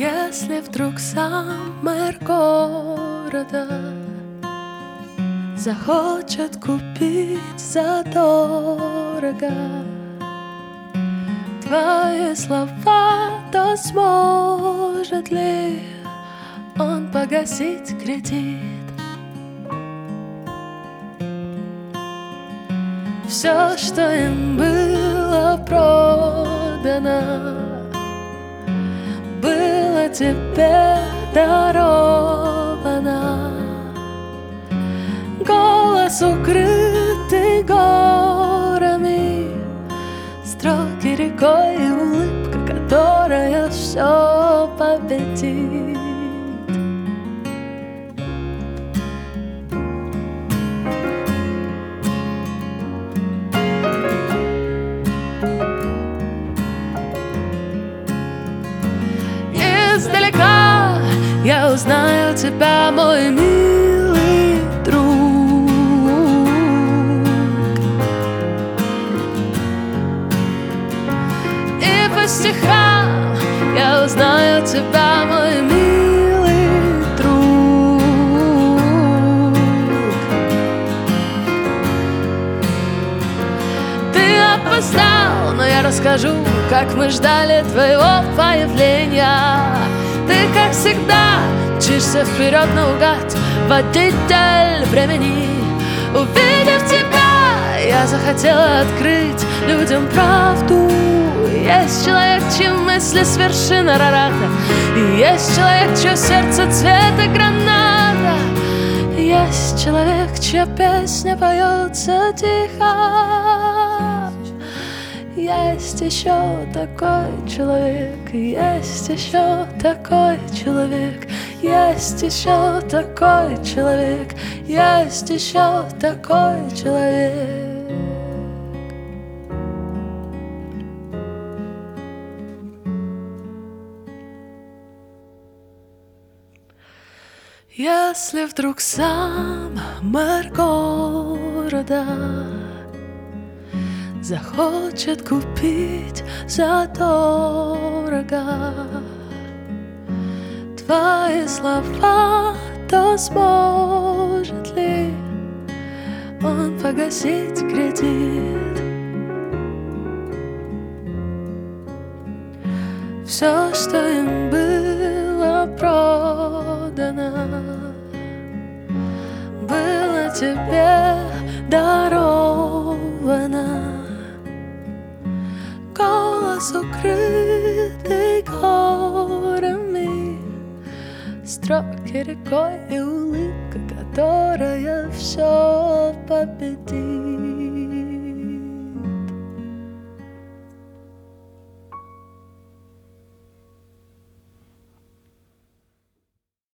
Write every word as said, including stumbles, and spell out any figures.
Если вдруг сам мэр города захочет купить задорого твои слова, то сможет ли он погасить кредит? Все, что им было продано, было тебе даровано. Голос, укрытый горами, строки рекой и улыбка, которая все победит. Издалека я узнаю тебя, мой милый друг, и по стихам я узнаю тебя, мой милый друг. Ты опоздал, но я расскажу, как мы ждали твоего появления. Ты, как всегда, мчишься вперед наугад, водитель времени. Увидев тебя, я захотела открыть людям правду. Есть человек, чьи мысли с вершины Арарата, и есть человек, чье сердце цвета граната. Есть человек, чья песня поется тихо. Есть еще такой человек, есть еще такой человек, есть еще такой человек, есть еще такой человек. Если вдруг сам мэр города захочет купить задорого твои слова, то сможет ли он погасить кредит? Все, что им было продано, было тебе даровано. Голос, укрытый горами, строки рекой и улыбка, которая все победит.